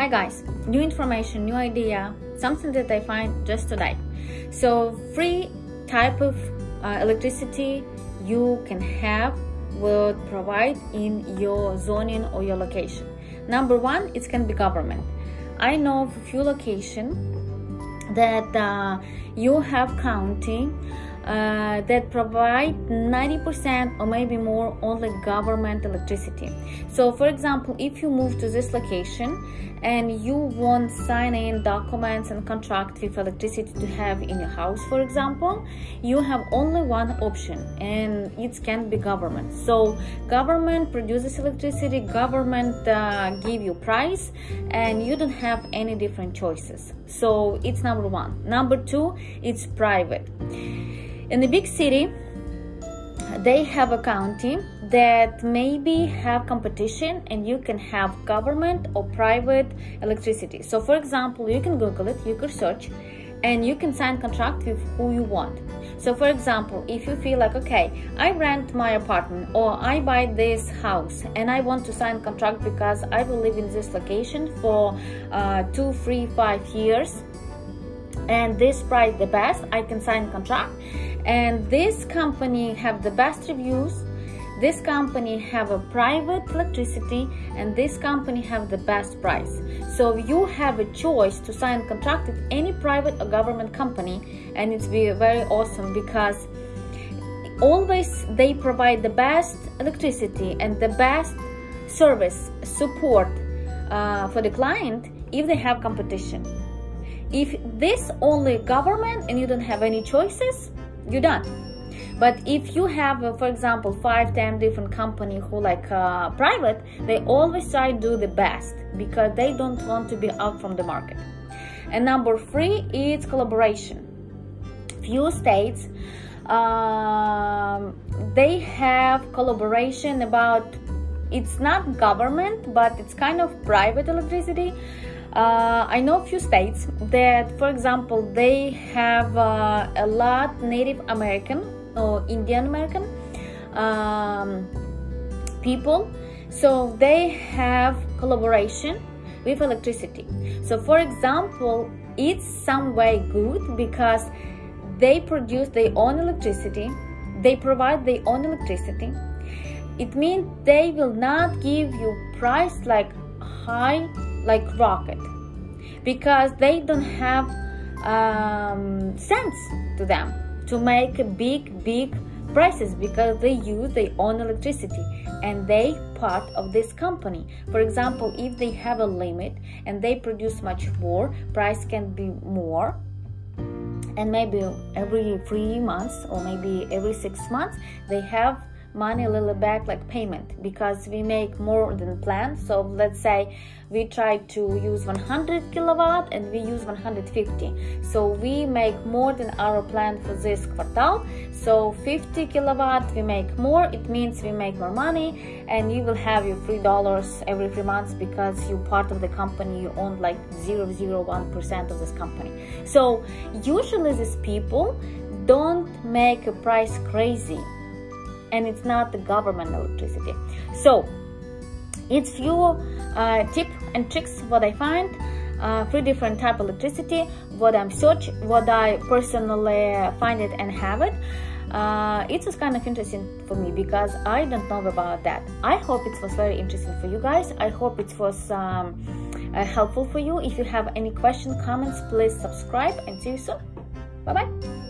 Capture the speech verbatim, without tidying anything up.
Hi guys, new information, new idea, something that I find just today. So free type of uh, electricity you can have will provide in your zoning or your location. Number one, it can be government. I know of a few locations that uh, you have county uh, that provide ninety percent or maybe more only government electricity. So for example, if you move to this location and you want sign in documents and contract with electricity to have in your house, for example, you have only one option, and it can be government. So government produces electricity, government uh, give you price, and you don't have any different choices. So it's number one. Number two, it's private. In the big city, they have a county that maybe have competition and you can have government or private electricity. So for example, you can Google it, you can search, and you can sign contract with who you want. So for example, if you feel like, okay, I rent my apartment or I buy this house and I want to sign contract because I will live in this location for uh, two, three, five years, and this price the best, I can sign contract. And this company have the best reviews, this company have a private electricity, and this company have the best price. So you have a choice to sign contract with any private or government company, and it's be very awesome because always they provide the best electricity and the best service support uh, for the client if they have competition. If this only government and you don't have any choices, you're done. But if you have, uh, for example, five, ten different companies who like uh, private, they always try to do the best because they don't want to be out from the market. And number three is collaboration. Few states, um, they have collaboration about, it's not government, but it's kind of private electricity. Uh, I know a few states that, for example, they have uh, a lot Native American or Indian American um, people, so they have collaboration with electricity. So for example, it's some way good because they produce their own electricity, they provide their own electricity. It means they will not give you price like high like rocket, because they don't have um, sense to them to make big big prices because they use their own electricity and they part of this company. For example, if they have a limit and they produce much more, price can be more, and maybe every three months or maybe every six months they have money a little back like payment because we make more than planned. So let's say we try to use one hundred kilowatt and we use one hundred fifty, so we make more than our plan for this quartal. So fifty kilowatt we make more, it means we make more money, and you will have your three dollars every three months because you're part of the company, you own like zero point zero one percent of this company. So usually these people don't make a price crazy, and it's not the government electricity. So it's few uh, tips and tricks what I find, uh, three different type of electricity, what I'm search, what I personally find it and have it. Uh, it was kind of interesting for me because I don't know about that. I hope it was very interesting for you guys. I hope it was um, uh, helpful for you. If you have any questions, comments, please subscribe, and see you soon. Bye bye.